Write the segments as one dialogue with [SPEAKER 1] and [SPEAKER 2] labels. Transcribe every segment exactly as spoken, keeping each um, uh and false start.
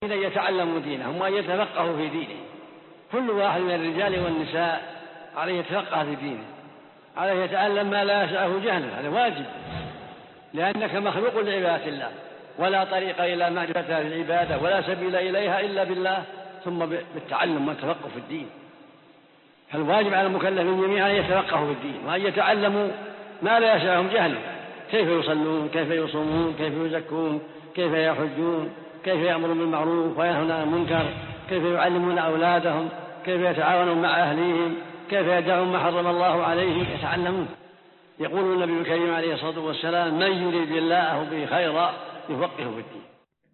[SPEAKER 1] أن يتعلموا دينهم وأن يتفقهوا في دينه. كل واحد من الرجال والنساء عليه يتفقه في دينه، عليه يتعلم ما لا يسعه جهله، هذا واجب، لأنك مخلوق لعبادة الله، ولا طريق إلى معرفتها في العبادة ولا سبيل إليها إلا بالله، ثم بالتعلم والتفقه في الدين. فالواجب على المكلفين جميعا أن يتفقهوا في الدين وأن يتعلموا ما لا يسعهم جهله، كيف يصلون، كيف يصومون، كيف يزكون، كيف يحجون، كيف يأمرون بالمعروف وينهون عن المنكر، كيف يعلمون أولادهم، كيف يتعاونون مع أهليهم، كيف يدعون ما حرم الله عليهم، يتعلمون. يقول النبي الكريم عليه الصلاة والسلام: من يريد الله به خيرا يفقهه في الدين.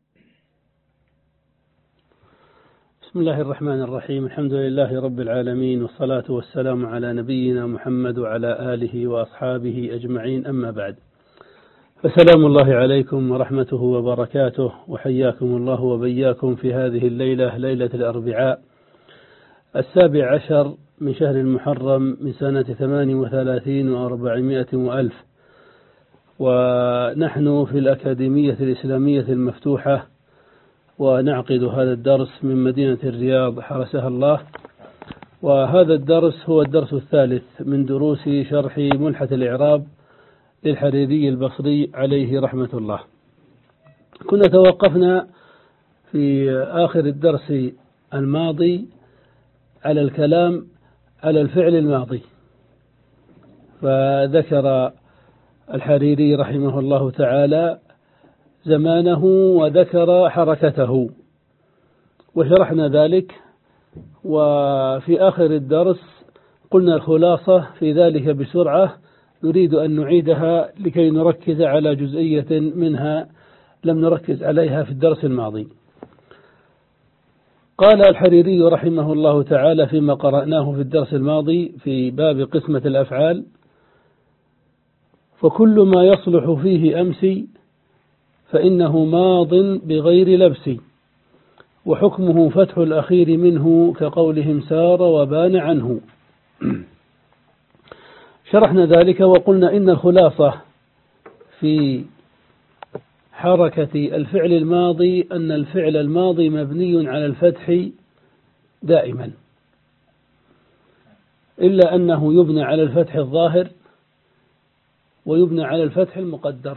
[SPEAKER 2] بسم الله الرحمن الرحيم. الحمد لله رب العالمين، والصلاة والسلام على نبينا محمد وعلى آله وأصحابه أجمعين، أما بعد، فسلام الله عليكم ورحمته وبركاته، وحياكم الله وبياكم في هذه الليلة، ليلة الأربعاء السابع عشر من شهر المحرم من سنة ثمان وثلاثين وأربعمائة وألف، ونحن في الأكاديمية الإسلامية المفتوحة، ونعقد هذا الدرس من مدينة الرياض حرسها الله. وهذا الدرس هو الدرس الثالث من دروس شرح ملحة الإعراب للحريري البصري عليه رحمة الله. كنا توقفنا في آخر الدرس الماضي على الكلام على الفعل الماضي، فذكر الحريري رحمه الله تعالى زمانه وذكر حركته وشرحنا ذلك. وفي آخر الدرس قلنا الخلاصة في ذلك بسرعة، نريد أن نعيدها لكي نركز على جزئية منها لم نركز عليها في الدرس الماضي. قال الحريري رحمه الله تعالى فيما قرأناه في الدرس الماضي في باب قسمة الأفعال: فكل ما يصلح فيه أمسي فإنه ماض بغير لبس، وحكمه فتح الأخير منه كقولهم سار وبان عنه. شرحنا ذلك وقلنا إن الخلاصة في حركة الفعل الماضي أن الفعل الماضي مبني على الفتح دائما، إلا أنه يبنى على الفتح الظاهر ويبنى على الفتح المقدر.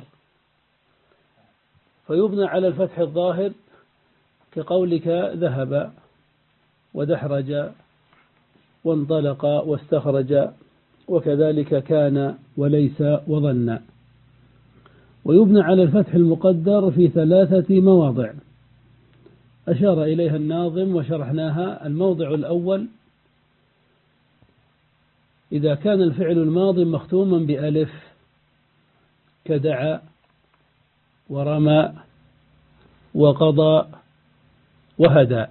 [SPEAKER 2] فيبنى على الفتح الظاهر كقولك ذهب ودحرج وانطلق واستخرج، وكذلك كان وليس وظن. ويبنى على الفتح المقدر في ثلاثة مواضع أشار إليها الناظم وشرحناها. الموضع الأول: إذا كان الفعل الماضي مختوما بألف كدعا ورمى وقضى وهدى،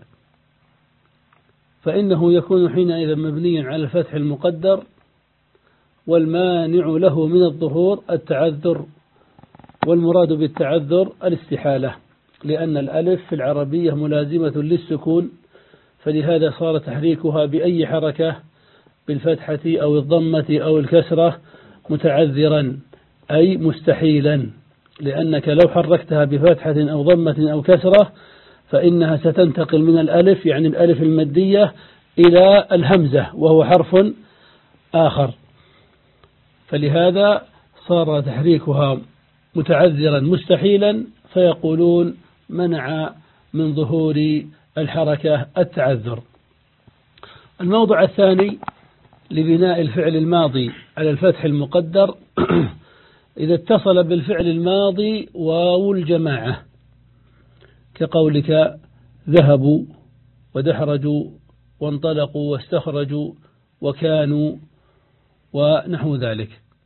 [SPEAKER 2] فإنه يكون حينئذ مبنيا على الفتح المقدر، والمانع له من الظهور التعذر، والمراد بالتعذر الاستحالة، لأن الألف في العربية ملازمة للسكون، فلهذا صار تحريكها بأي حركة بالفتحة أو الضمة أو الكسرة متعذرا أي مستحيلا، لأنك لو حركتها بفتحة أو ضمة أو كسرة فإنها ستنتقل من الألف، يعني الألف المادية، إلى الهمزة وهو حرف آخر، فلهذا صار تحريكها متعذرا مستحيلا، فيقولون منع من ظهور الحركة التعذر. الموضع الثاني لبناء الفعل الماضي على الفتح المقدر: إذا اتصل بالفعل الماضي واو الجماعة كقولك ذهبوا ودحرجوا وانطلقوا واستخرجوا وكانوا ونحو ذلك،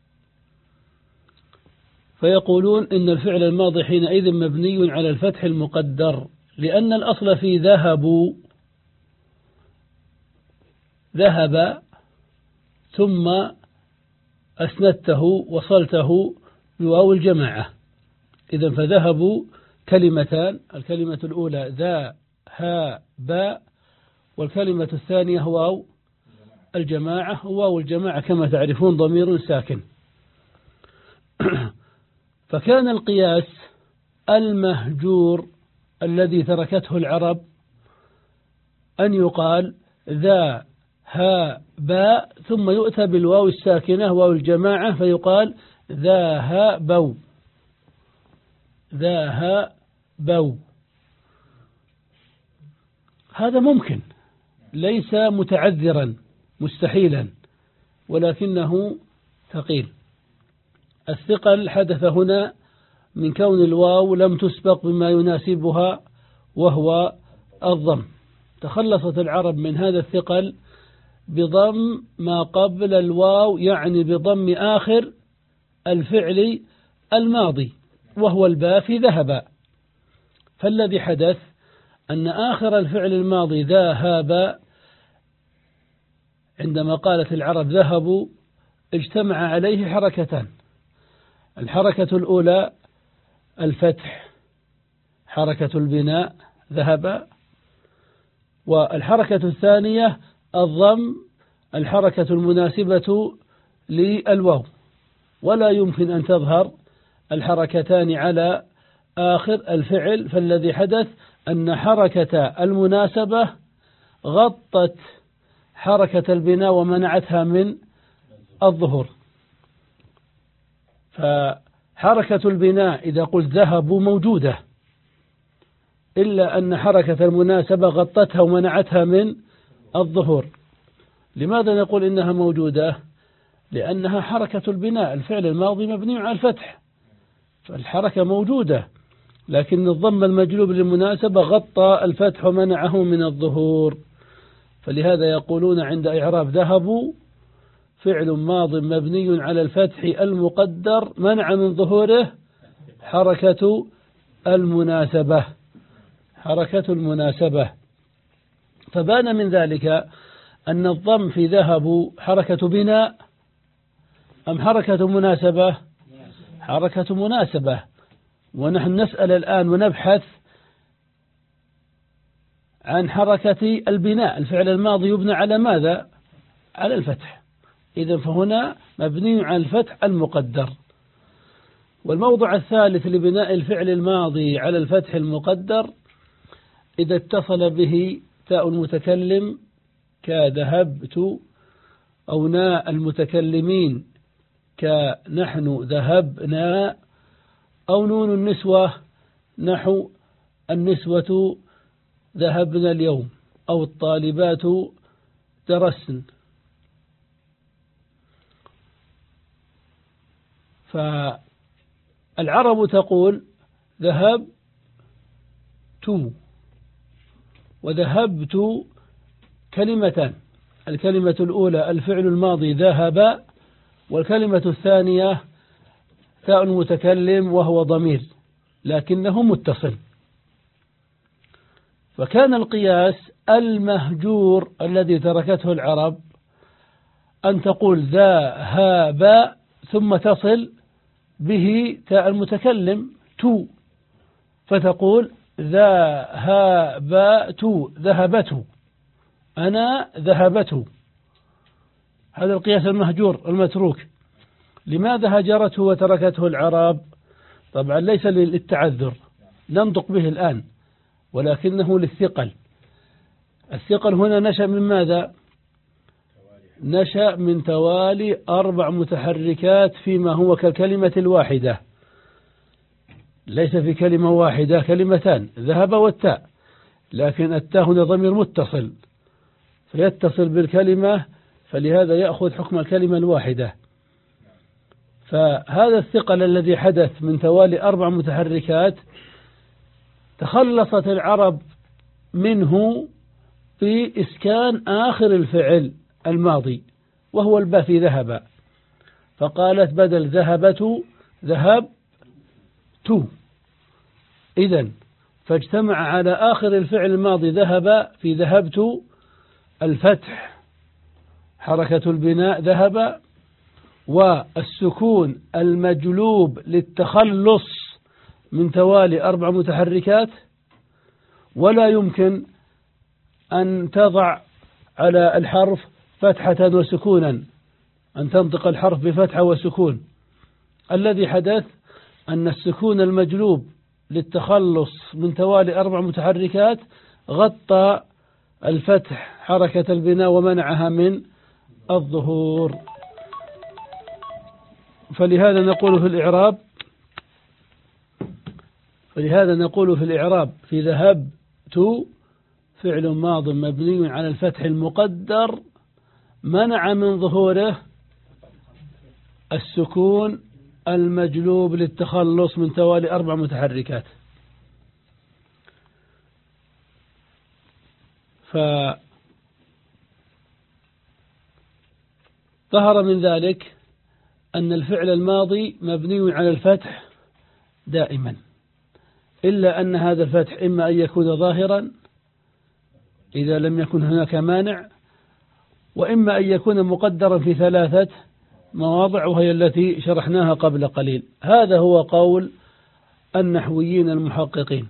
[SPEAKER 2] فيقولون إن الفعل الماضي حينئذ مبني على الفتح المقدر، لأن الأصل في ذهبوا ذهب ثم أسندته وصلته بواو الجماعة. إذن فذهبوا كلمتان، الكلمة الأولى ذا ها باء، والكلمة الثانية واو الجماعة. واو الجماعة كما تعرفون ضمير ساكن. فكان القياس المهجور الذي تركته العرب أن يقال ذا ها باء ثم يؤتى بالواو الساكنة واو الجماعة فيقال ذا ها بو ذا ها بو. هذا ممكن ليس متعذرا مستحيلا ولكنه ثقيل. الثقل حدث هنا من كون الواو لم تسبق بما يناسبها وهو الضم. تخلصت العرب من هذا الثقل بضم ما قبل الواو، يعني بضم آخر الفعل الماضي وهو الباء في ذهب. فالذي حدث أن آخر الفعل الماضي ذهب عندما قالت العرب ذهبوا اجتمع عليه حركتان. الحركة الأولى الفتح حركة البناء ذهب، والحركة الثانية الضم الحركة المناسبة للواو، ولا يمكن أن تظهر الحركتان على آخر الفعل. فالذي حدث أن حركة المناسبة غطت حركة البناء ومنعتها من الظهور. فحركة البناء إذا قلت ذهبوا موجودة، إلا أن حركة المناسبة غطتها ومنعتها من الظهور. لماذا نقول إنها موجودة؟ لأنها حركة البناء، الفعل الماضي مبني على الفتح، فالحركة موجودة، لكن الضم المجلوب للمناسبة غطى الفتح ومنعه من الظهور. فلهذا يقولون عند إعراب ذهبوا فعل ماض مبني على الفتح المقدر منع من ظهوره حركة المناسبة حركة المناسبة. فبان من ذلك أن الضم في ذهبوا حركة بناء أم حركة مناسبة؟ حركة مناسبة. ونحن نسأل الآن ونبحث عن حركة البناء، الفعل الماضي يبنى على ماذا؟ على الفتح. إذن فهنا مبني على الفتح المقدر. والموضع الثالث لبناء الفعل الماضي على الفتح المقدر إذا اتصل به تاء المتكلم كذهبت، أو ناء المتكلمين كنحن ذهبنا، أو نون النسوة نحو النسوة ذهبنا اليوم، أو الطالبات درسن. فالعرب تقول ذهبت وذهبت كلمتان، الكلمة الأولى الفعل الماضي ذهب، والكلمة الثانية تاء المتكلم وهو ضمير لكنه متصل. فكان القياس المهجور الذي تركته العرب أن تقول ذهب ثم تصل به تاء المتكلم تو، فتقول ذهبت ذهبته، أنا ذهبته. هذا القياس المهجور المتروك. لماذا هجرته وتركته العرب؟ طبعا ليس للتعذر ننطق به الآن، ولكنه للثقل. الثقل هنا نشأ من ماذا؟ نشأ من توالي أربع متحركات فيما هو كالكلمة الواحدة. ليس في كلمة واحدة كلمتان، ذهب والتاء، لكن التاء هنا ضمير متصل فيتصل بالكلمة، فلهذا يأخذ حكم الكلمة الواحدة. فهذا الثقل الذي حدث من توالي أربع متحركات تخلصت العرب منه بإسكان آخر الفعل الماضي وهو الباء في ذهب، فقالت بدل ذهبت ذهب تو. إذن فاجتمع على آخر الفعل الماضي ذهب في ذهبت الفتح حركة البناء ذهب، والسكون المجلوب للتخلص من توالي أربع متحركات. ولا يمكن أن تضع على الحرف فتحة وسكونا، أن تنطق الحرف بفتحة وسكون. الذي حدث أن السكون المجلوب للتخلص من توالي أربع متحركات غطى الفتح حركة البناء ومنعها من الظهور. فلهذا نقول في الإعراب فلهذا نقول في الإعراب في ذهبت فعل ماض مبني على الفتح المقدر منع من ظهوره السكون المجلوب للتخلص من توالي أربع متحركات. فظهر من ذلك أن الفعل الماضي مبني على الفتح دائما، إلا أن هذا الفتح إما أن يكون ظاهرا إذا لم يكن هناك مانع، وإما أن يكون مقدرا في ثلاثة مواضع وهي التي شرحناها قبل قليل. هذا هو قول النحويين المحققين.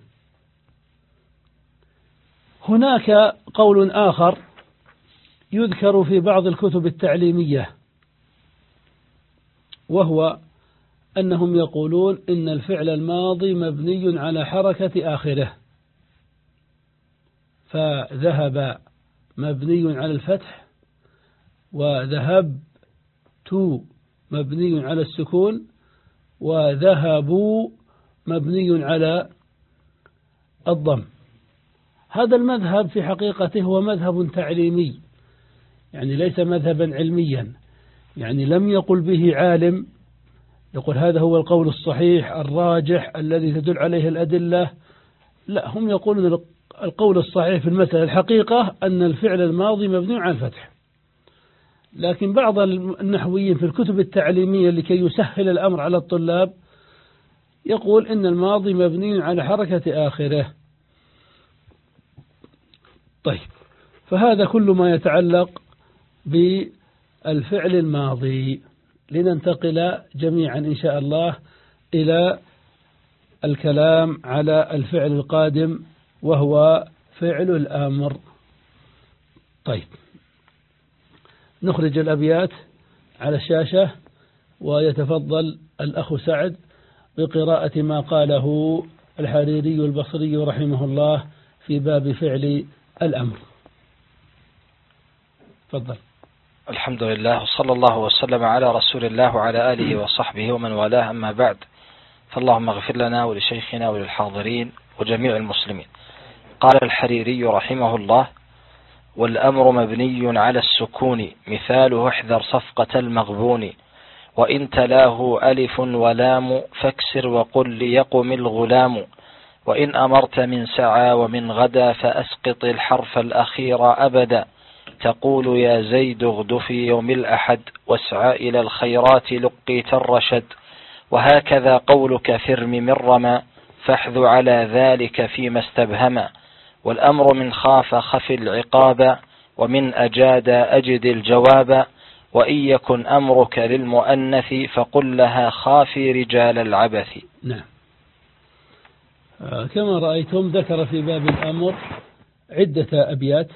[SPEAKER 2] هناك قول آخر يذكر في بعض الكتب التعليمية، وهو أنهم يقولون إن الفعل الماضي مبني على حركة آخره، فذهب مبني على الفتح، وذهبت مبني على السكون، وذهبوا مبني على الضم. هذا المذهب في حقيقته هو مذهب تعليمي، يعني ليس مذهبا علميا، يعني لم يقل به عالم يقول هذا هو القول الصحيح الراجح الذي تدل عليه الأدلة. لا، هم يقولون القول الصحيح في المسألة الحقيقة أن الفعل الماضي مبني على الفتح. لكن بعض النحويين في الكتب التعليمية لكي يسهل الأمر على الطلاب يقول إن الماضي مبني على حركة آخره. طيب، فهذا كل ما يتعلق بالفعل الماضي. لننتقل جميعا إن شاء الله إلى الكلام على الفعل القادم وهو فعل الأمر. طيب، نخرج الأبيات على الشاشة ويتفضل الأخ سعد بقراءة ما قاله الحريري البصري رحمه الله في باب فعل الأمر. تفضل.
[SPEAKER 3] الحمد لله وصلى الله وسلم على رسول الله وعلى آله وصحبه ومن والاه، أما بعد، فاللهم اغفر لنا ولشيخنا وللحاضرين وجميع المسلمين. قال الحريري رحمه الله: والأمر مبني على السكون، مثاله احذر صفقة المغبون، وإن تلاه ألف ولام فاكسر وقل ليقم الغلام، وإن أمرت من سعى ومن غدا فأسقط الحرف الأخير أبدا، تقول يا زيد اغد في يوم الأحد، واسعى إلى الخيرات لقيت الرشد، وهكذا قولك فرم من رمى، فاحذ على ذلك فيما استبهما، والأمر من خاف خف العقاب، ومن أجاد أجد الجواب، وإن يكن أمرك للمؤنث فقل لها خافي رجال العبث.
[SPEAKER 2] نعم، كما رأيتم ذكر في باب الأمر عدة أبيات،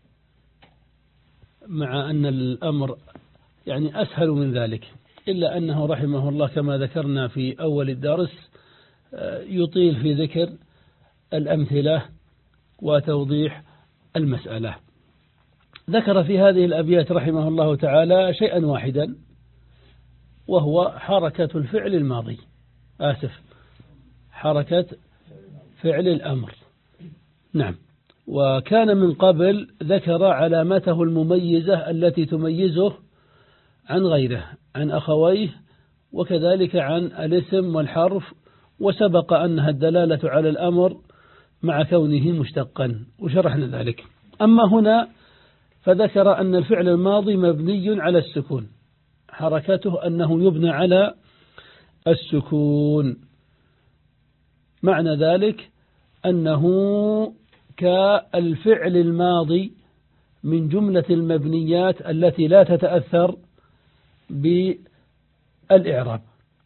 [SPEAKER 2] مع أن الأمر يعني أسهل من ذلك، إلا أنه رحمه الله كما ذكرنا في أول الدرس يطيل في ذكر الأمثلة وتوضيح المسألة. ذكر في هذه الأبيات رحمه الله تعالى شيئا واحدا، وهو حركة الفعل الماضي آسف حركة فعل الأمر. نعم، وكان من قبل ذكر علامته المميزة التي تميزه عن غيره، عن أخويه، وكذلك عن الاسم والحرف، وسبق أنها الدلالة على الأمر مع كونه مشتقا، وشرحنا ذلك. أما هنا فذكر أن الفعل الماضي مبني على السكون، حركته أنه يبنى على السكون، معنى ذلك أنه كالفعل الماضي من جملة المبنيات التي لا تتأثر بالإعراب.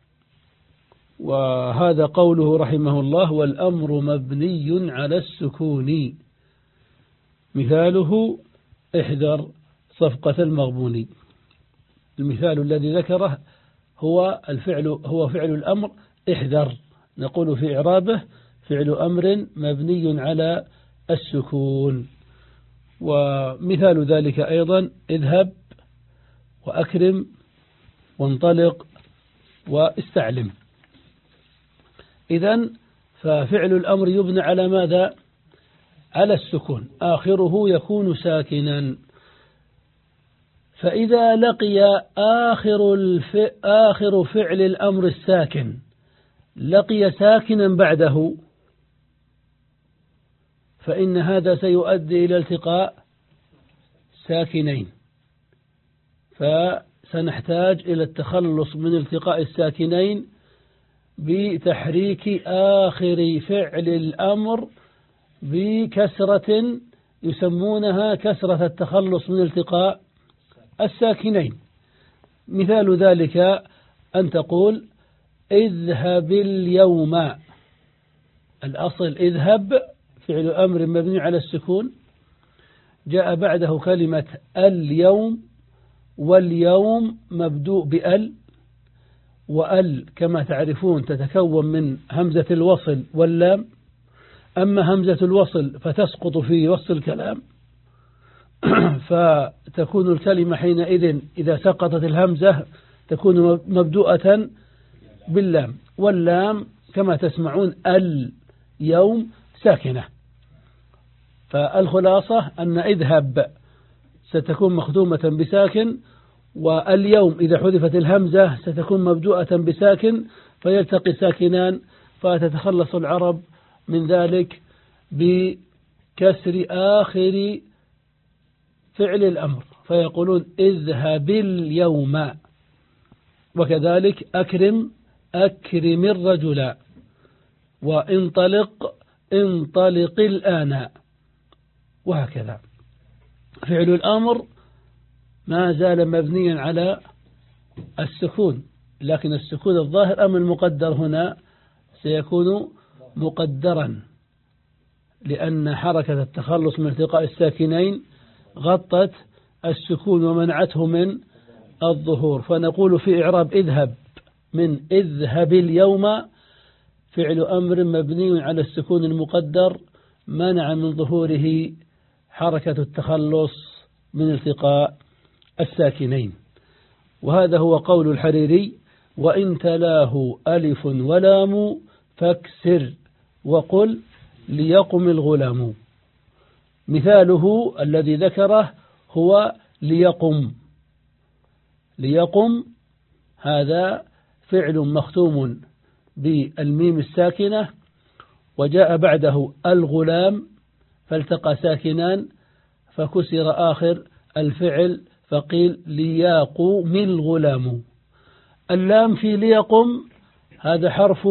[SPEAKER 2] وهذا قوله رحمه الله: والأمر مبني على السكون، مثاله احذر صفقة المغبون. المثال الذي ذكره هو الفعل هو فعل الأمر احذر، نقول في إعرابه فعل أمر مبني على السكون. ومثال ذلك أيضا اذهب وأكرم وانطلق واستعلم. إذن ففعل الأمر يبنى على ماذا؟ على السكون، آخره يكون ساكنا. فإذا لقي آخر, الف... آخر فعل الأمر الساكن لقي ساكنا بعده، فإن هذا سيؤدي إلى التقاء ساكنين، فسنحتاج إلى التخلص من التقاء الساكنين بتحريك آخر فعل الأمر بكسرة يسمونها كسرة التخلص من التقاء الساكنين. مثال ذلك أن تقول اذهب اليوم. الأصل اذهب فعل أمر مبني على السكون، جاء بعده كلمة اليوم، واليوم مبدوء بأل، وأل كما تعرفون تتكون من همزة الوصل واللام. أما همزة الوصل فتسقط في وسط الكلام، فتكون الكلمة حينئذ إذا سقطت الهمزة تكون مبدوءة باللام، واللام كما تسمعون اليوم ساكنة. فالخلاصة أن اذهب ستكون مخدومة بساكن، واليوم إذا حذفت الهمزة ستكون مبدوءة بساكن، فيلتقي ساكنان، فتتخلص العرب من ذلك بكسر آخر فعل الأمر فيقولون اذهب اليوم. وكذلك أكرم أكرم الرجل، وانطلق انطلق الآن، وهكذا. فعل الأمر ما زال مبنيا على السكون، لكن السكون الظاهر أم المقدر هنا سيكون مقدرا، لأن حركة التخلص من التقاء الساكنين غطت السكون ومنعته من الظهور. فنقول في إعراب اذهب من اذهب اليوم فعل أمر مبني على السكون المقدر منع من ظهوره حركة التخلص من التقاء الساكنين. وهذا هو قول الحريري: وإن تلاه ألف ولام فاكسر وقل ليقم الغلام. مثاله الذي ذكره هو ليقم. ليقم هذا فعل مختوم بالميم الساكنة، وجاء بعده الغلام فالتقى ساكنان فكسر آخر الفعل فقيل ليقم الغلام. اللام في ليقم هذا حرف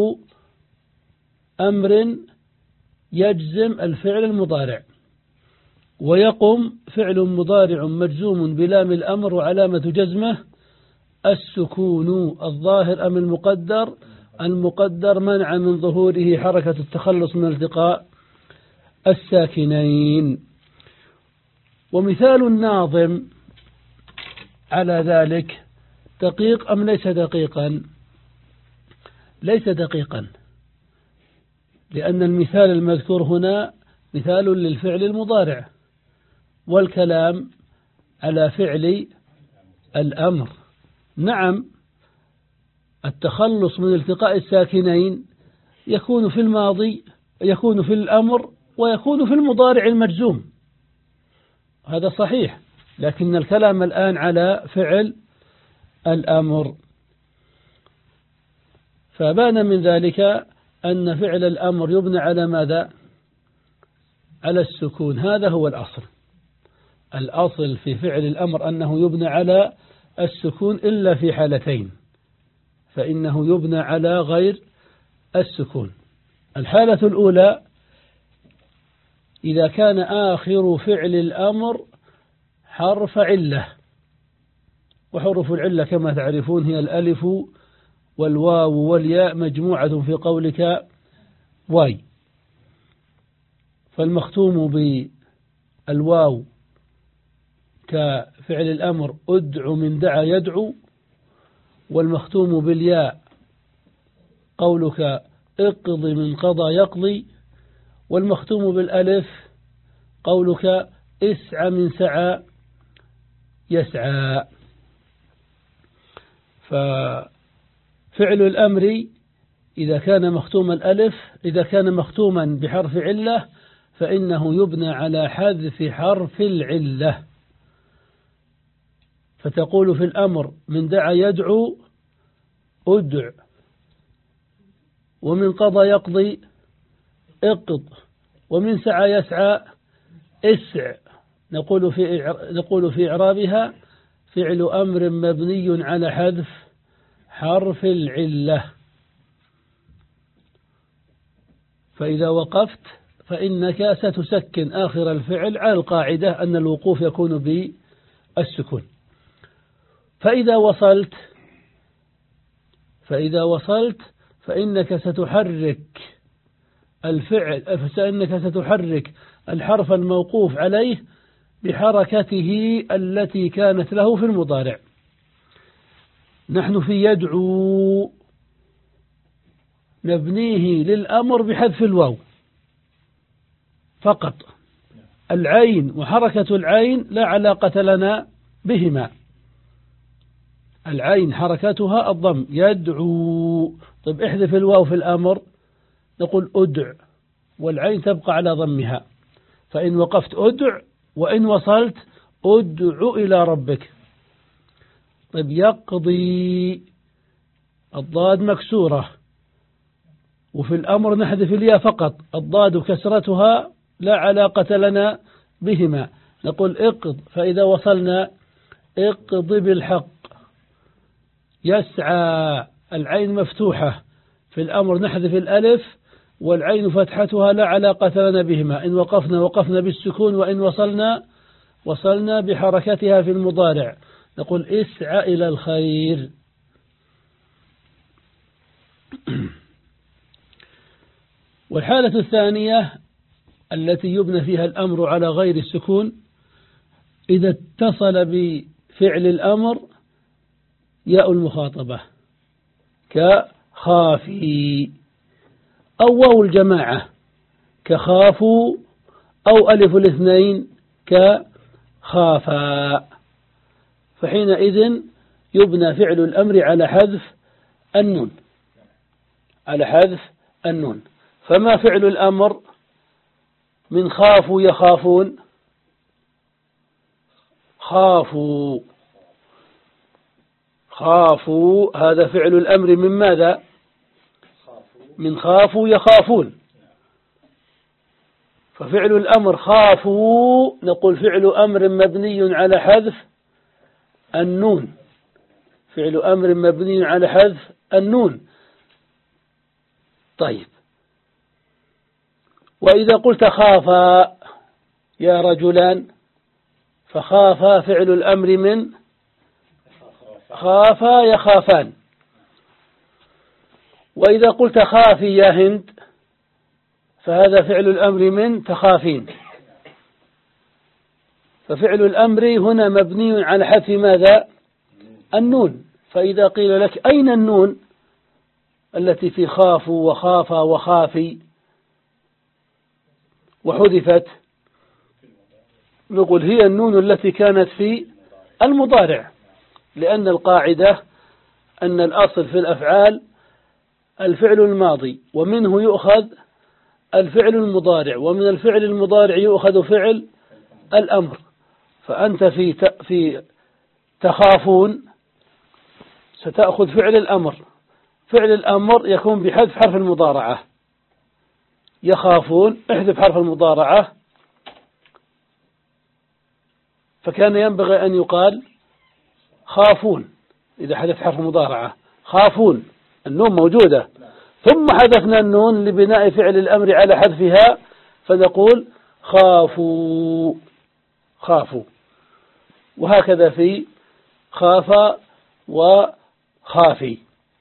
[SPEAKER 2] أمر يجزم الفعل المضارع، ويقم فعل مضارع مجزوم بلام الأمر، وعلامة جزمه السكون الظاهر أم المقدر. المقدر منع من ظهوره حركة التخلص من التقاء الساكنين. ومثال الناظم على ذلك دقيق أم ليس دقيقا؟ ليس دقيقا، لأن المثال المذكور هنا مثال للفعل المضارع، والكلام على فعل الأمر. نعم، التخلص من التقاء الساكنين يكون في الماضي، يكون في الأمر، ويكون في المضارع المجزوم، هذا صحيح، لكن الكلام الآن على فعل الأمر. فبان من ذلك أن فعل الأمر يبنى على ماذا؟ على السكون. هذا هو الأصل. الأصل في فعل الأمر أنه يبنى على السكون إلا في حالتين، فإنه يبنى على غير السكون. الحالة الأولى إذا كان آخر فعل الأمر حرف علة، وحروف العلة كما تعرفون هي الألف والواو والياء مجموعة في قولك واي. فالمختوم بالواو كفعل الأمر أدع من دعا يدعو، والمختوم بالياء قولك اقض من قضى يقضي. والمختوم بالألف قولك اسعى من سعى يسعى. ففعل الأمر إذا كان مختوم الألف إذا كان مختوما بحرف علة فإنه يبنى على حذف حرف العلة، فتقول في الأمر من دعا يدعو أدع، ومن قضى يقضي اقض، ومن سعى يسعى اسع. نقول في نقول في إعرابها فعل أمر مبني على حذف حرف العلة. فإذا وقفت فإنك ستسكن آخر الفعل على القاعدة أن الوقوف يكون بالسكون. فإذا وصلت فإذا وصلت فإنك ستحرك الفعل فإنك ستحرك الحرف الموقوف عليه بحركته التي كانت له في المضارع. نحن في يدعو نبنيه للأمر بحذف الواو فقط، العين وحركة العين لا علاقة لنا بهما. العين حركتها الضم يدعو. طيب احذف الواو في الأمر نقول أدع، والعين تبقى على ضمها. فإن وقفت أدع، وإن وصلت أدع إلى ربك. طيب يقضي الضاد مكسورة، وفي الأمر نحذف الياء فقط، الضاد كسرتها لا علاقة لنا بهما. نقول اقض، فإذا وصلنا اقض بالحق. يسعى العين مفتوحة، في الأمر نحذف الألف والعين فتحتها لا علاقة لنا بهما. إن وقفنا وقفنا بالسكون، وإن وصلنا وصلنا بحركتها في المضارع. نقول اسعى إلى الخير. والحالة الثانية التي يبنى فيها الأمر على غير السكون إذا اتصل بفعل الأمر ياء المخاطبة كخافي، أو واو الجماعة كخافوا، أو ألف الاثنين كخافا، فحينئذ يبنى فعل الأمر على حذف النون على حذف النون. فما فعل الأمر من خافوا يخافون؟ خافوا خافوا هذا فعل الأمر من ماذا؟ من خافوا يخافون. ففعل الأمر خافوا نقول فعل أمر مبني على حذف النون فعل أمر مبني على حذف النون. طيب، وإذا قلت خافا يا رجلان فخافا فعل الأمر من خافا يخافان. وإذا قلت خافي يا هند فهذا فعل الأمر من تخافين. ففعل الأمر هنا مبني على حذف ماذا؟ النون. فإذا قيل لك أين النون التي في خافوا وخافا وخافي وحذفت؟ نقول هي النون التي كانت في المضارع، لأن القاعدة أن الأصل في الأفعال الفعل الماضي، ومنه يؤخذ الفعل المضارع، ومن الفعل المضارع يؤخذ فعل الأمر. فأنت في في تخافون ستأخذ فعل الأمر، فعل الأمر يكون بحذف حرف المضارعة. يخافون احذف حرف المضارعة، فكان ينبغي أن يقال خافون إذا حذف حرف المضارعة. خافون النون موجودة، ثم حذفنا النون لبناء فعل الأمر على حذفها، فنقول خافوا خافوا. وهكذا في خاف وخافي.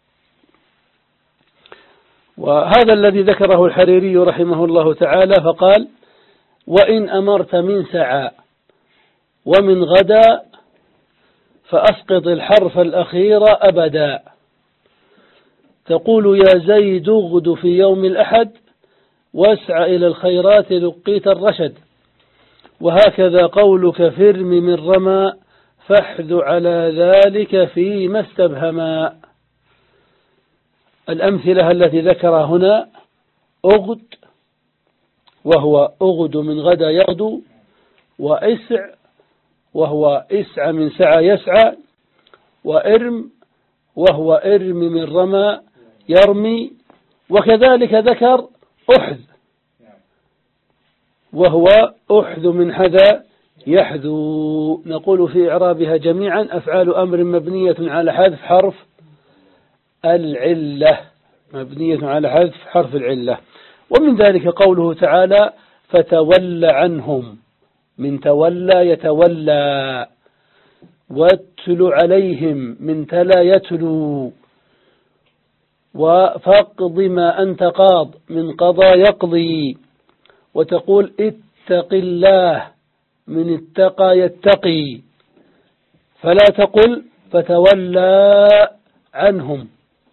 [SPEAKER 2] وهذا الذي ذكره الحريري رحمه الله تعالى، فقال وإن أمرت من سعى ومن غدا فأسقط الحرف الأخير أبدا. تقول يا زيد اغد في يوم الأحد واسعى إلى الخيرات لقيت الرشد. وهكذا قولك فرم من رمى فاحذ على ذلك فيما استبهما. الأمثلة التي ذكرها هنا: أغد وهو أغد من غدا يغدو، وإسع وهو إسع من سعى يسعى، وإرم وهو إرم من رمى يرمي. وكذلك ذكر أحذ وهو أحذ من حذا يحذو. نقول في إعرابها جميعا: أفعال أمر مبنية على حذف حرف العلة، مبنية على حذف حرف العلة. ومن ذلك قوله تعالى: فتول عنهم، من تولى يتولى، واتل عليهم، من تلا يتلو، وفاقض ما أنت قاض، من قضى يقضي. وتقول اتق الله، من اتقى يتقي. فلا تقل فتولى عنهم،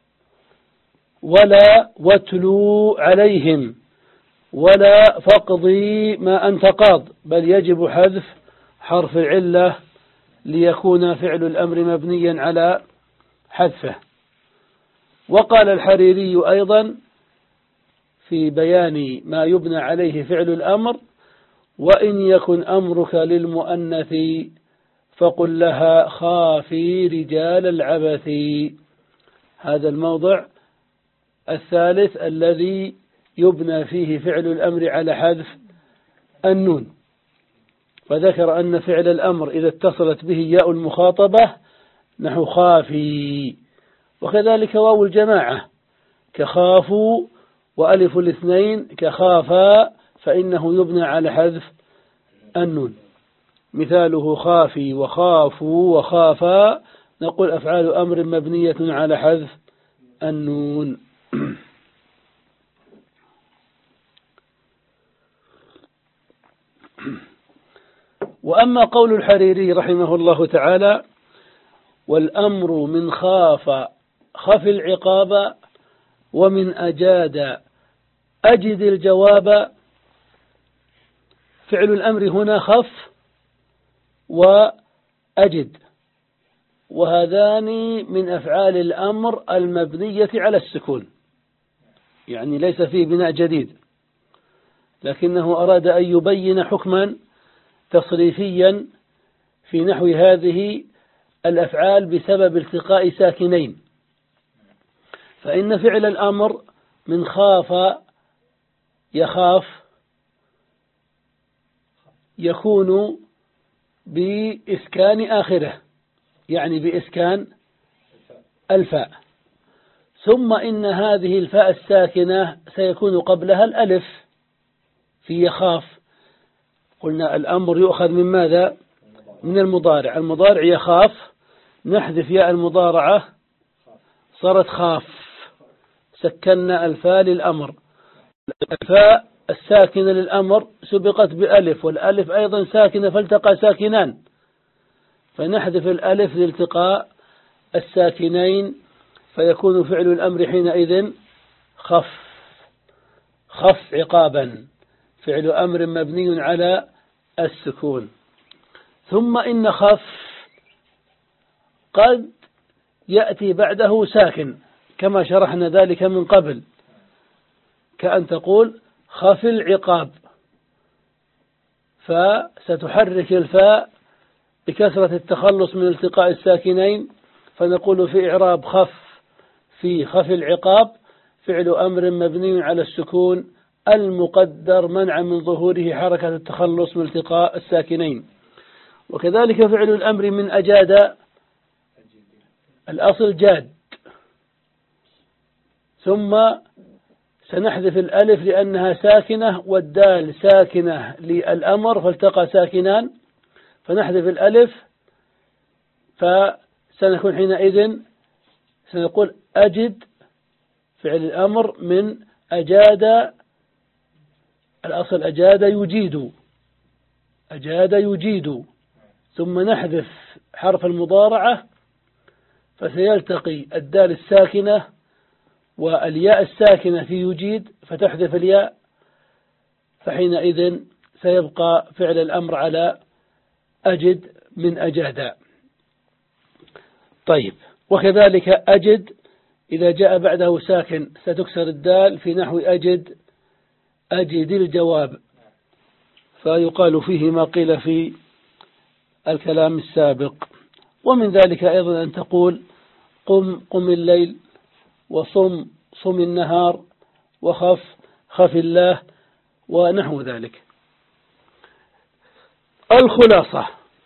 [SPEAKER 2] ولا واتلو عليهم، ولا فاقضي ما أنت قاض، بل يجب حذف حرف العلة ليكون فعل الأمر مبنيا على حذفه. وقال الحريري أيضا في بيان ما يبنى عليه فعل الأمر: وإن يكن أمرك للمؤنث فقل لها خافي رجال العبث. هذا الموضع الثالث الذي يبنى فيه فعل الأمر على حذف النون. فذكر أن فعل الأمر إذا اتصلت به ياء المخاطبة نحو خافي، وكذلك واو الجماعة كخافوا، وألف الاثنين كخافا، فإنه يبنى على حذف النون. مثاله خافي وخافوا وخافا، نقول أفعال أمر مبنية على حذف النون. وأما قول الحريري رحمه الله تعالى: والأمر من خاف خف العقاب، ومن أجاد أجد الجواب. فعل الأمر هنا خف وأجد، وهذان من أفعال الأمر المبنية على السكون، يعني ليس فيه بناء جديد، لكنه أراد أن يبين حكما تصريفيا في نحو هذه الأفعال بسبب التقاء ساكنين. فإن فعل الأمر من خاف يخاف يكون بإسكان آخره، يعني بإسكان الفاء، ثم إن هذه الفاء الساكنة سيكون قبلها الألف في يخاف. قلنا الأمر يؤخذ من ماذا؟ من المضارع. المضارع يخاف، نحذف ياء المضارعة صارت خاف، سكننا الفاء للأمر. الفاء الساكنة للأمر سبقت بألف، والألف أيضا ساكنة فالتقى ساكنان، فنحذف الألف لالتقاء الساكنين، فيكون فعل الأمر حينئذ خف خف عقابا، فعل أمر مبني على السكون. ثم إن خف قد يأتي بعده ساكن كما شرحنا ذلك من قبل، كأن تقول خف العقاب، فستحرك الفاء بكثرة التخلص من التقاء الساكنين، فنقول في إعراب خف في خف العقاب فعل أمر مبني على السكون المقدر منع من ظهوره حركة التخلص من التقاء الساكنين. وكذلك فعل الأمر من أجاد، الأصل جاد، ثم سنحذف الألف لأنها ساكنة، والدال ساكنة للأمر فالتقى ساكنان، فنحذف الألف، فسنكون حينئذ سنقول أجد فعل الأمر من أجاد، الأصل أجاد يجيد، أجاد يجيد، ثم نحذف حرف المضارعة فسيلتقي الدال الساكنة والياء الساكنة في يجيد فتحذف الياء، فحينئذ سيبقى فعل الأمر على أجد من أجادا. طيب، وكذلك أجد إذا جاء بعده ساكن ستكسر الدال في نحو أجد أجد الجواب، فيقال فيه ما قيل في الكلام السابق. ومن ذلك أيضا أن تقول قم قم الليل، وصم صم النهار، وخف خف الله، ونحو ذلك. الخلاصة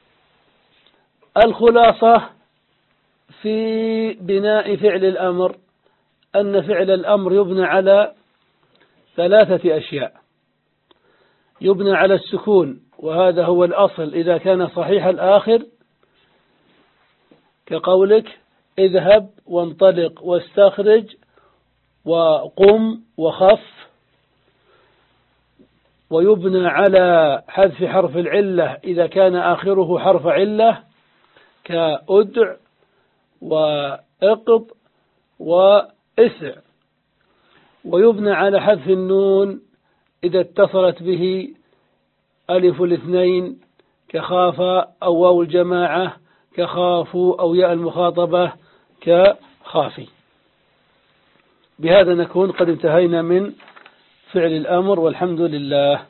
[SPEAKER 2] الخلاصة في بناء فعل الأمر أن فعل الأمر يبنى على ثلاثة أشياء. يبنى على السكون، وهذا هو الأصل إذا كان صحيح الآخر، كقولك اذهب وانطلق واستخرج وقم وخف. ويبنى على حذف حرف العلة إذا كان آخره حرف علة، كأدع وإقض وإسع. ويبنى على حذف النون إذا اتصلت به ألف الاثنين، كخاف أو واو الجماعة، كخافوا أو ياء المخاطبة، كخافي. بهذا نكون قد انتهينا من فعل الأمر، والحمد لله.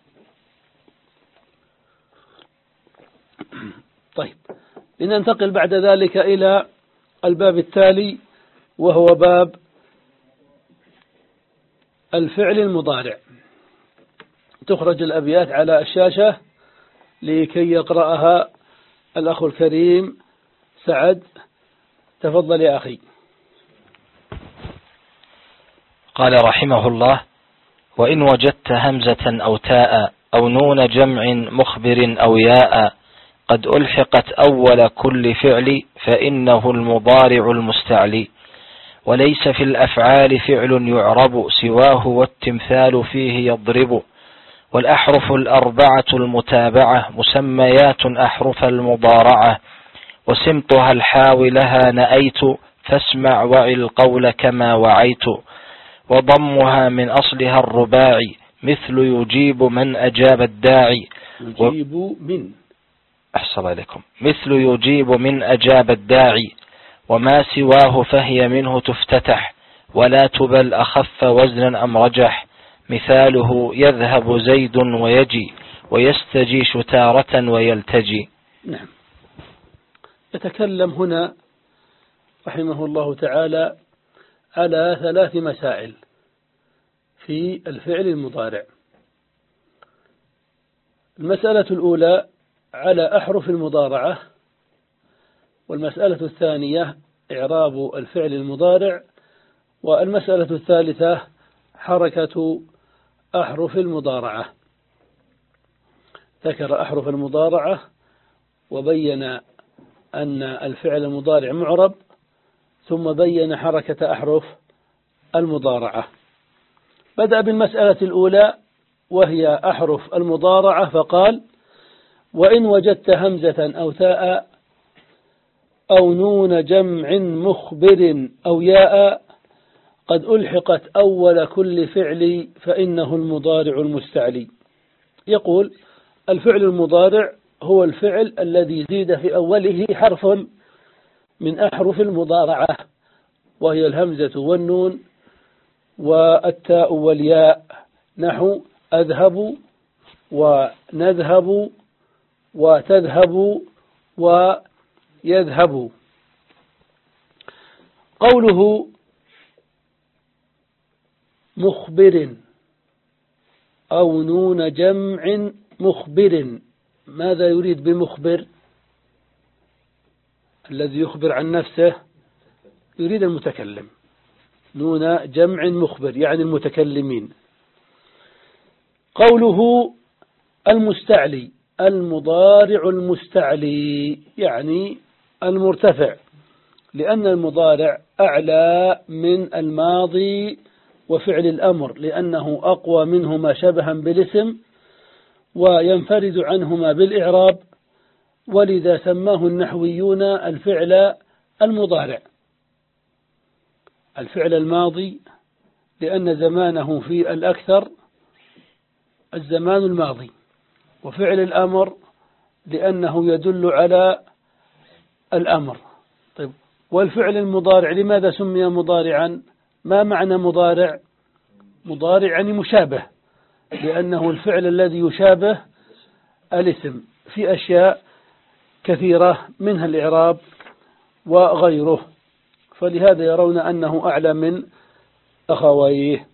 [SPEAKER 2] طيب، لننتقل بعد ذلك إلى الباب التالي، وهو باب الفعل المضارع. تخرج الأبيات على الشاشة لكي يقرأها الأخ الكريم سعد. تفضل يا أخي.
[SPEAKER 3] قال رحمه الله: وإن وجدت همزة أو تاء أو نون جمع مخبر أو ياء قد ألحقت أول كل فعل فإنه المضارع المستعلي، وليس في الأفعال فعل يعرب سواه والتمثال فيه يضرب، والأحرف الأربعة المتابعة مسميات أحرف المضارعة، وسمطها الحاوي لها نأيت فاسمع وعي القول كما وعيت، وضمها من أصلها الرباعي مثل يجيب من أجاب الداعي
[SPEAKER 2] يجيب من
[SPEAKER 3] أحسن عليكم مثل يجيب من أجاب الداعي، وما سواه فهي منه تفتتح ولا تبل أخف وزنا أم رجح، مثاله يذهب زيد ويجي ويستجيش تارة ويلتجي.
[SPEAKER 2] نعم. يتكلم هنا رحمه الله تعالى على ثلاث مسائل في الفعل المضارع. المسألة الأولى على أحرف المضارعة، والمسألة الثانية إعراب الفعل المضارع، والمسألة الثالثة حركة أحرف المضارعة. ذكر أحرف المضارعة وبين أن الفعل المضارع معرب، ثم بين حركة أحرف المضارعة. بدأ بالمسألة الأولى وهي أحرف المضارعة، فقال: وإن وجدت همزة أو تاء أو نون جمع مخبر أو ياء قد ألحقت أول كل فعل فإنه المضارع المستعلي. يقول: الفعل المضارع هو الفعل الذي زيد في أوله حرف من أحرف المضارعة، وهي الهمزة والنون والتاء والياء، نحو أذهب ونذهب وتذهب ويذهب. قوله مخبر أو نون جمع مخبر، ماذا يريد بمخبر؟ الذي يخبر عن نفسه يريد المتكلم. نون جمع مخبر يعني المتكلمين. قوله المستعلي، المضارع المستعلي يعني المرتفع، لأن المضارع أعلى من الماضي وفعل الأمر، لأنه أقوى منهما شبها بالاسم وينفرد عنهما بالإعراب، ولذا سماه النحويون الفعل المضارع. الفعل الماضي لأن زمانه في الأكثر الزمان الماضي، وفعل الأمر لأنه يدل على الأمر. طيب، والفعل المضارع لماذا سمي مضارعا؟ ما معنى مضارع؟ مضارع يعني مشابه، لأنه الفعل الذي يشابه الاسم في أشياء كثيرة منها الإعراب وغيره، فلهذا يرون أنه أعلى من أخويه.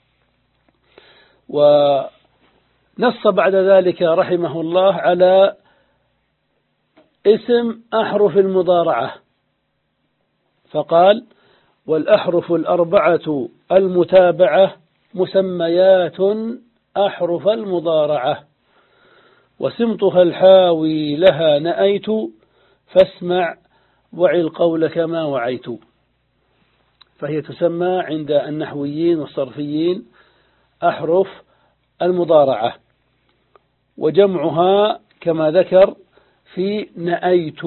[SPEAKER 2] ونص بعد ذلك رحمه الله على اسم أحرف المضارعة فقال: والأحرف الأربعة المتابعة مسميات أحرف المضارعة، وسمطها الحاوي لها نأيت، فاسمع وعي القول كما وعيت. فهي تسمى عند النحويين والصرفيين أحرف المضارعة، وجمعها كما ذكر في نأيت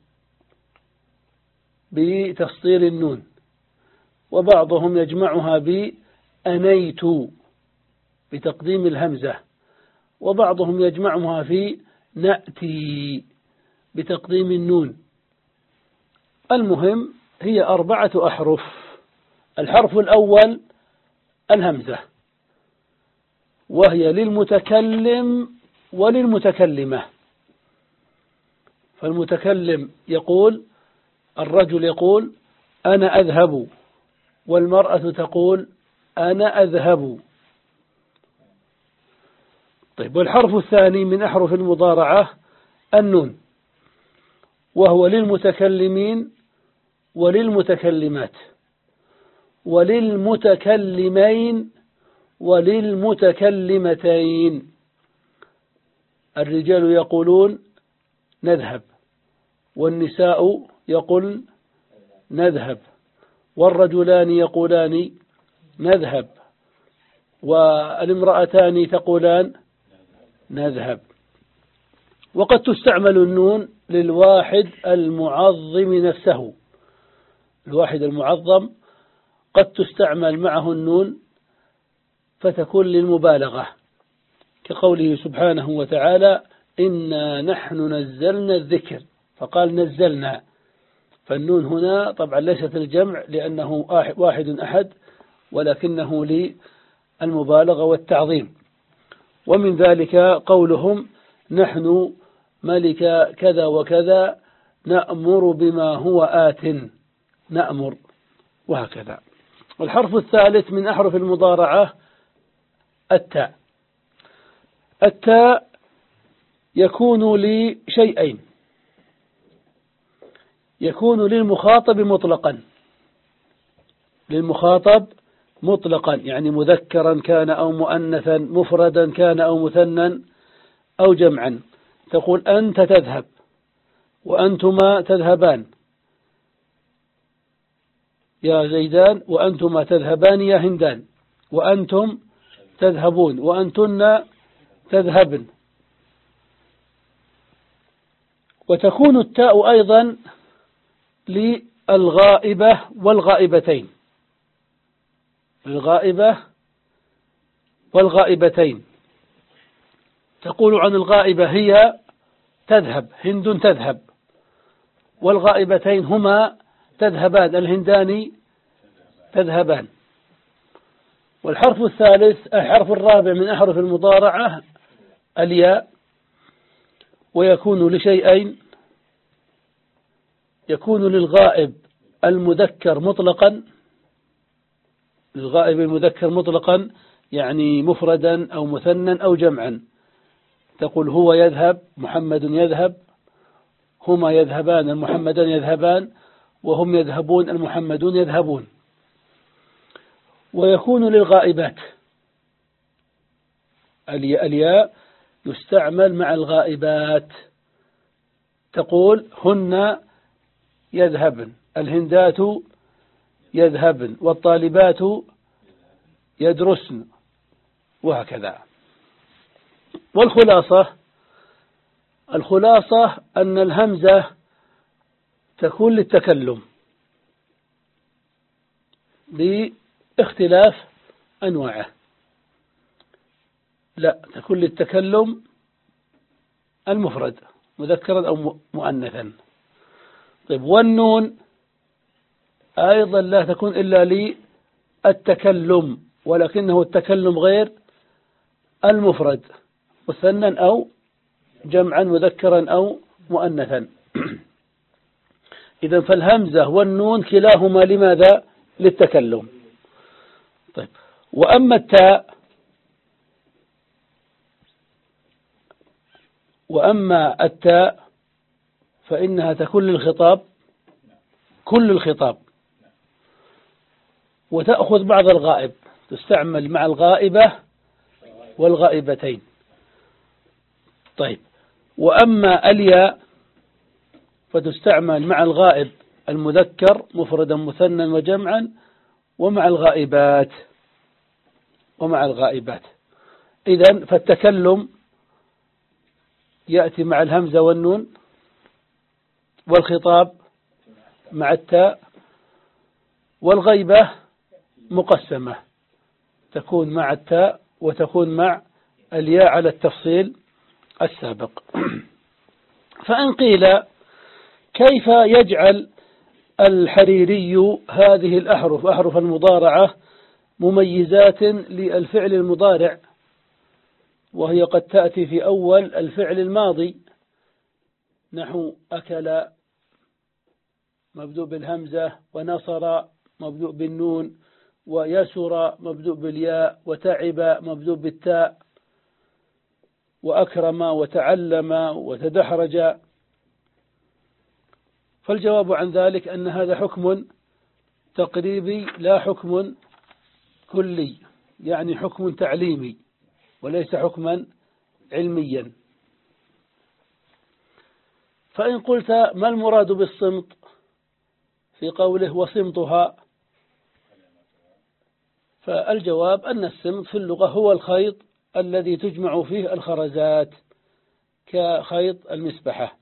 [SPEAKER 2] بتسطير النون، وبعضهم يجمعها بأنيت بتقديم الهمزة، وبعضهم يجمعها في نأتي بتقديم النون. المهم هي أربعة أحرف. الحرف الأول الهمزة، وهي للمتكلم وللمتكلمة. فالمتكلم يقول، الرجل يقول أنا أذهب، والمرأة تقول أنا أذهب. طيب، والحرف الثاني من أحرف المضارعة النون، وهو للمتكلمين وللمتكلمات وللمتكلمين وللمتكلمتين. الرجال يقولون نذهب، والنساء يقول نذهب، والرجلان يقولان نذهب، والامرأتان تقولان نذهب. وقد تستعمل النون للواحد المعظم نفسه. الواحد المعظم قد تستعمل معه النون فتكون للمبالغة، كقوله سبحانه وتعالى: إنا نحن نزلنا الذكر، فقال نزلنا. فالنون هنا طبعا ليست الجمع لأنه واحد أحد، ولكنه للمبالغة والتعظيم. ومن ذلك قولهم: نحن ملك كذا وكذا نأمر بما هو آت، نأمر، وهكذا. الحرف الثالث من أحرف المضارعة التاء. التاء يكون لشيئين: يكون للمخاطب مطلقا، للمخاطب مطلقا يعني مذكرا كان أو مؤنثا، مفردا كان أو مثنى أو جمعا. تقول أنت تذهب، وأنتما تذهبان يا زيدان، وأنتما تذهبان يا هندان، وأنتم تذهبون، وأنتن تذهبن. وتكون التاء أيضا للغائبة والغائبتين، الغائبة والغائبتين. تقول عن الغائبة هي تذهب، هند تذهب، والغائبتين هما تذهبان، الهندان تذهبان. والحرف الثالث الحرف الرابع من أحرف المضارعة الياء، ويكون لشيئين: يكون للغائب المذكر مطلقا، للغائب المذكر مطلقا يعني مفردا أو مثنى أو جمعا. تقول هو يذهب، محمد يذهب، هما يذهبان، المحمدان يذهبان، وهم يذهبون، المحمدون يذهبون. ويكون للغائبات، الياء يستعمل مع الغائبات. تقول هن يذهبن، الهندات يذهبن، والطالبات يدرسن، وهكذا. والخلاصة الخلاصة أن الهمزة تكون للتكلم، لاختلاف أنواعه. لا، تكون للتكلم المفرد مذكرا أو مؤنثا. طيب، والنون أيضا لا تكون إلا للتكلم، ولكنه التكلم غير المفرد، مثنى أو جمعا مذكرا أو مؤنثا. إذن فالهمزة والنون كلاهما لماذا؟ للتكلم. طيب، وأما التاء وأما التاء فإنها تكون للخطاب، كل الخطاب، وتأخذ بعض الغائب، تستعمل مع الغائبة والغائبتين. طيب، وأما الياء فتستعمل مع الغائب المذكر مفردا مثنى وجمعا، ومع الغائبات ومع الغائبات. إذن فالتكلم يأتي مع الهمزة والنون، والخطاب مع التاء، والغيبة مقسمة، تكون مع التاء وتكون مع الياء على التفصيل السابق. فإن قيل كيف يجعل الحريري هذه الأحرف أحرف المضارعة مميزات للفعل المضارع، وهي قد تأتي في أول الفعل الماضي، نحو أكل مبدوء بالهمزة، ونصر مبدوء بالنون، ويسر مبدوء بالياء، وتعب مبدوء بالتاء، وأكرم وتعلم وتدحرج. فالجواب عن ذلك أن هذا حكم تقريبي لا حكم كلي، يعني حكم تعليمي وليس حكما علميا. فإن قلت ما المراد بالصمت في قوله وصمتها، فالجواب أن الصمت في اللغة هو الخيط الذي تجمع فيه الخرزات كخيط المسبحة.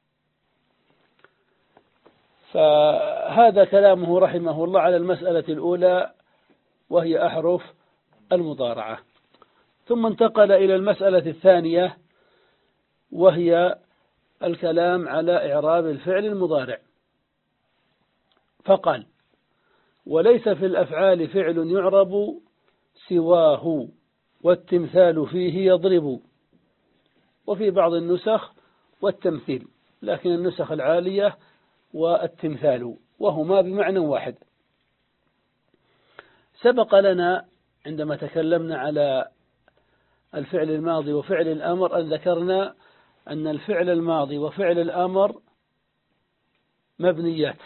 [SPEAKER 2] فهذا كلامه رحمه الله على المسألة الأولى، وهي أحرف المضارعة. ثم انتقل إلى المسألة الثانية، وهي الكلام على إعراب الفعل المضارع. فقال: وليس في الأفعال فعل يعرب سواه، والتمثال فيه يضرب. وفي بعض النسخ والتمثيل، لكن النسخ العالية والتمثال، وهما بمعنى واحد. سبق لنا عندما تكلمنا على الفعل الماضي وفعل الأمر أن ذكرنا أن الفعل الماضي وفعل الأمر مبنيات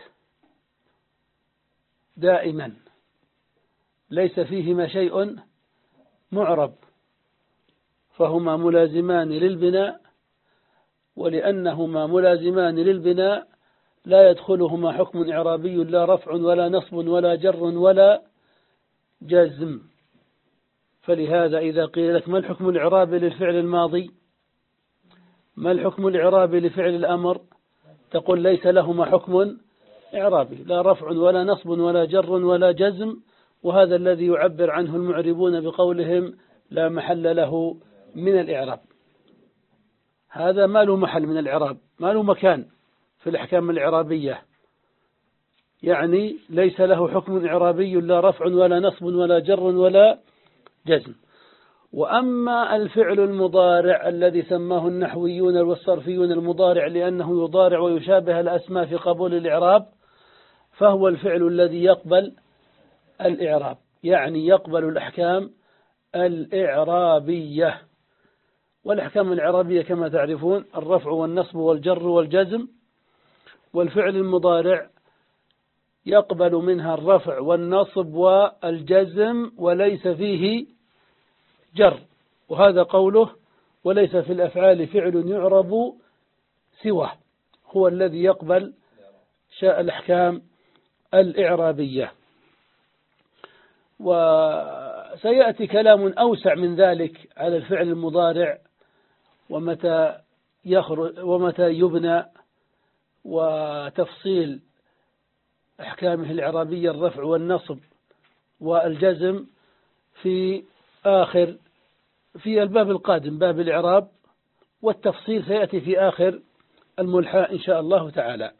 [SPEAKER 2] دائما، ليس فيهما شيء معرب، فهما ملازمان للبناء، ولأنهما ملازمان للبناء لا يدخلهما حكم إعرابي، لا رفع ولا نصب ولا جر ولا جزم. فلهذا إذا قيل لك ما الحكم الإعرابي للفعل الماضي، ما الحكم الإعرابي لفعل الأمر، تقول ليس لهما حكم إعرابي، لا رفع ولا نصب ولا جر ولا جزم. وهذا الذي يعبر عنه المعربون بقولهم لا محل له من الإعراب. هذا ما له محل من الإعراب، ما له مكان في الأحكام الإعرابية، يعني ليس له حكم إعرابي، لا رفع ولا نصب ولا جر ولا جزم. وأما الفعل المضارع الذي سماه النحويون والصرفيون المضارع لأنه يضارع ويشابه الأسماء في قبول الإعراب، فهو الفعل الذي يقبل الإعراب، يعني يقبل الأحكام الإعرابية. والأحكام الإعرابية كما تعرفون الرفع والنصب والجر والجزم، والفعل المضارع يقبل منها الرفع والنصب والجزم وليس فيه جر. وهذا قوله وليس في الأفعال فعل يعرب سواه، هو الذي يقبل شاء الأحكام الإعرابية. وسيأتي كلام أوسع من ذلك على الفعل المضارع ومتى يخرج ومتى يبنى، وتفصيل أحكامه الإعرابية الرفع والنصب والجزم في آخر في الباب القادم باب الإعراب، والتفصيل سيأتي في آخر الملحاء إن شاء الله تعالى.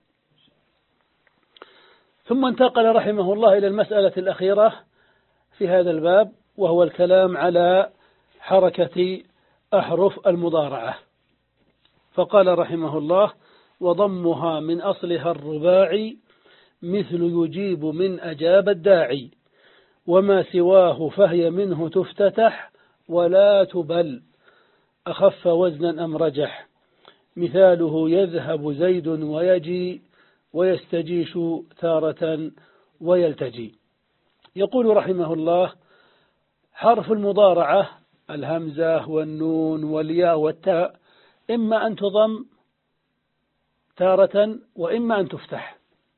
[SPEAKER 2] ثم انتقل رحمه الله إلى المسألة الأخيرة في هذا الباب، وهو الكلام على حركة أحرف المضارعة. فقال رحمه الله: وضمها من أصلها الرباعي مثل يجيب من أجاب الداعي، وما سواه فهي منه تفتتح ولا تبل، أخف وزنا أم رجح، مثاله يذهب زيد ويجي ويستجيش تارة ويلتجي. يقول رحمه الله: حرف المضارعة الهمزة والنون والياء والتاء إما أن تضم تارة وإما أن تفتح.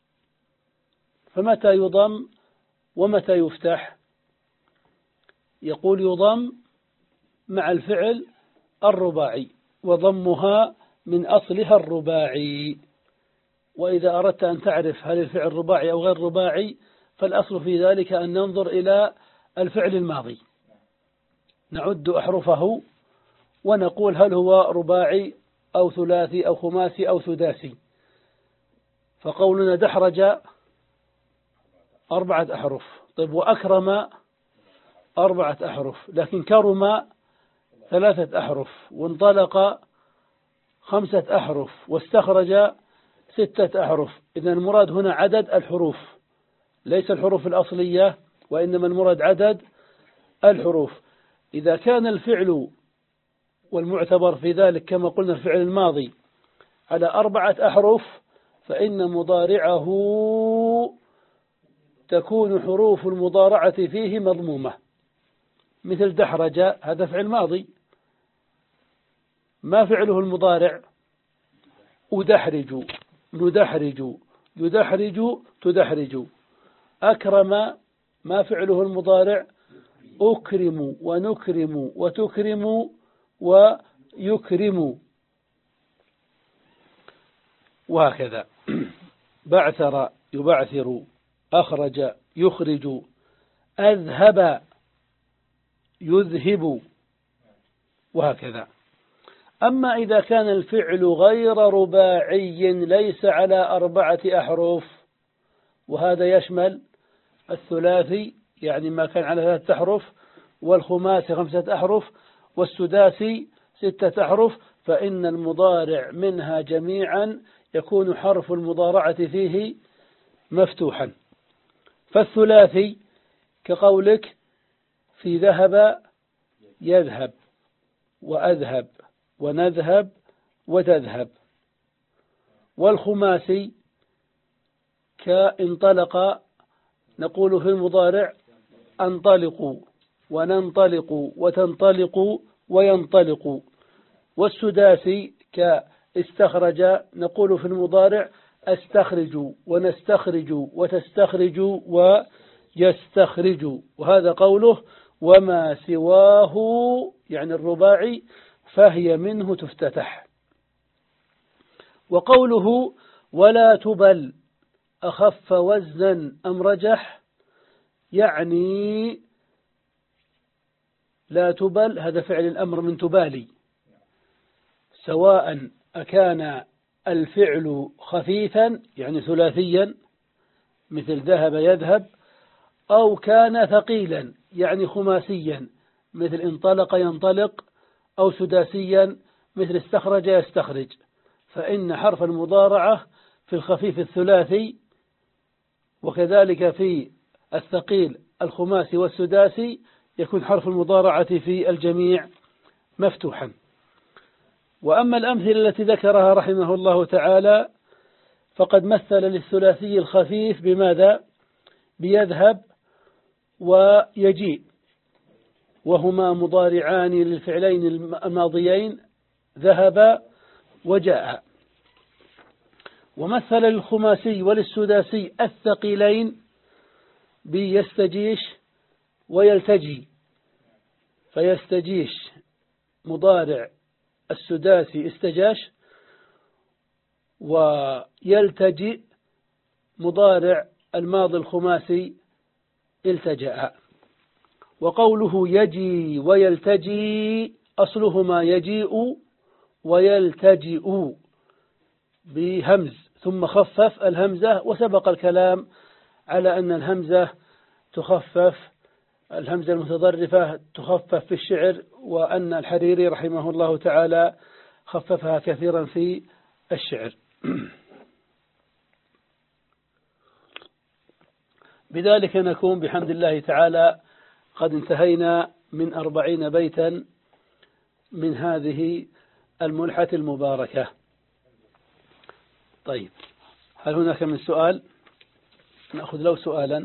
[SPEAKER 2] فمتى يضم ومتى يفتح؟ يقول يضم مع الفعل الرباعي، وضمها من أصلها الرباعي. وإذا أردت أن تعرف هل الفعل رباعي أو غير رباعي فالأصل في ذلك أن ننظر إلى الفعل الماضي، نعد أحرفه ونقول هل هو رباعي أو ثلاثي أو خماسي أو سداسي. فقولنا دحرج أربعة أحرف، طيب وأكرم أربعة أحرف، لكن كرم ثلاثة أحرف، وانطلق خمسة أحرف، واستخرج ستة أحرف. إذن المراد هنا عدد الحروف ليس الحروف الأصلية، وإنما المراد عدد الحروف. إذا كان الفعل والمعتبر في ذلك كما قلنا الفعل الماضي على أربعة أحرف فإن مضارعه تكون حروف المضارعة فيه مضمومة، مثل دحرج هذا فعل ماضي، ما فعله المضارع؟ أدحرج، ندحرج، يدحرج، تدحرج. أكرم ما فعله المضارع؟ أكرم ونكرم وتكرم ويكرم، وهكذا. بعثر يبعثر، أخرج يخرج، أذهب يذهب، وهكذا. أما إذا كان الفعل غير رباعي ليس على أربعة أحرف، وهذا يشمل الثلاثي يعني ما كان على ثلاثة أحرف، والخماسي خمسة أحرف، والسداسي ستة أحرف، فإن المضارع منها جميعا يكون حرف المضارعة فيه مفتوحا. فالثلاثي كقولك في ذهب يذهب، وأذهب، ونذهب، وتذهب. والخماسي كانطلق نقول في المضارع أنطلق، وننطلق، وتنطلق، وينطلق. والسداسي كاستخرج نقول في المضارع أستخرج، ونستخرج، وتستخرج، ويستخرج. وهذا قوله وما سواه يعني الرباعي فهي منه تفتتح. وقوله ولا تبل أخف وزنا أم رجح، يعني لا تبل هذا فعل الأمر من تبالي، سواء أكان الفعل خفيفا يعني ثلاثيا مثل ذهب يذهب، أو كان ثقيلا يعني خماسيا مثل انطلق ينطلق، أو سداسيا مثل استخرج يستخرج. فإن حرف المضارعة في الخفيف الثلاثي، وكذلك في الثقيل الخماسي والسداسي، يكون حرف المضارعة في الجميع مفتوحا. وأما الأمثلة التي ذكرها رحمه الله تعالى فقد مثل للثلاثي الخفيف بماذا؟ بيذهب ويجيء، وهما مضارعان للفعلين الماضيين ذهب وجاء. ومثل للخماسي وللسداسي الثقيلين بيستجيش ويلتجي، فيستجيش مضارع السداسي استجاش، ويلتجئ مضارع الماضي الخماسي التجأ. وقوله يجي ويلتجي أصلهما يجيء ويلتجئ بهمز ثم خفف الهمزة، وسبق الكلام على أن الهمزة تخفف، الهمزة المتضرفة تخفف في الشعر، وأن الحريري رحمه الله تعالى خففها كثيرا في الشعر. بذلك نكون بحمد الله تعالى قد انتهينا من أربعين بيتا من هذه الملحة المباركة. طيب، هل هناك من سؤال؟ نأخذ لو سؤالا،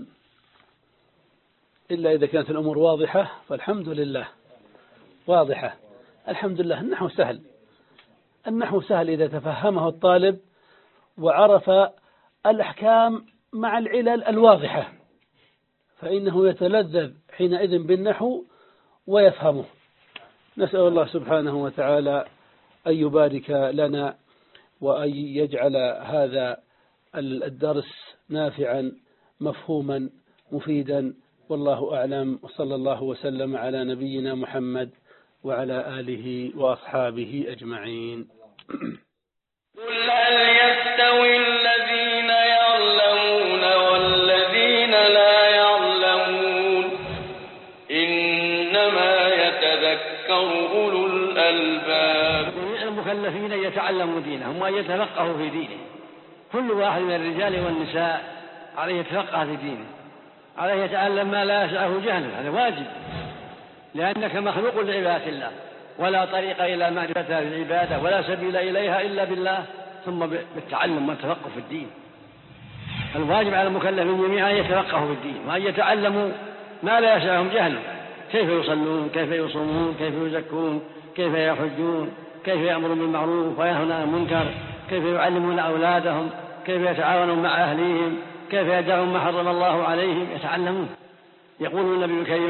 [SPEAKER 2] إلا إذا كانت الأمور واضحة فالحمد لله واضحة. الحمد لله النحو سهل، النحو سهل إذا تفهمه الطالب وعرف الأحكام مع العلل الواضحة، فإنه يتلذذ حينئذ بالنحو ويفهمه. نسأل الله سبحانه وتعالى أن يبارك لنا وأن يجعل هذا الدرس نافعا مفهوما مفيدا، والله أعلم، وصلى الله وسلم على نبينا محمد وعلى آله وأصحابه أجمعين.
[SPEAKER 4] قل هل يستوي الذين يعلمون والذين لا يعلمون إنما يتذكر أولو الألباب.
[SPEAKER 1] المكلفين يتعلموا دينهم وأن يتفقهوا في دينه. كل واحد من الرجال والنساء عليه يتفقه في دينه، عليه يتعلم ما لا يسعه جهله، هذا واجب، لأنك مخلوق لعبادة الله، ولا طريق إلى معرفة هذه العبادة ولا سبيل إليها إلا بالله، ثم بالتعلم والتفقه في الدين. الواجب على المكلفين جميعا أن يتفقهوا في الدين وأن يتعلموا ما لا يسعهم جهله، كيف يصلون، كيف يصومون، كيف يزكون، كيف يحجون، كيف يأمرون بالمعروف وينهون عن المنكر، كيف يعلمون أولادهم، كيف يتعاونون مع أهليهم، كيف يدعون ما حرم الله عليهم، يتعلمون. يقول النبي الكريم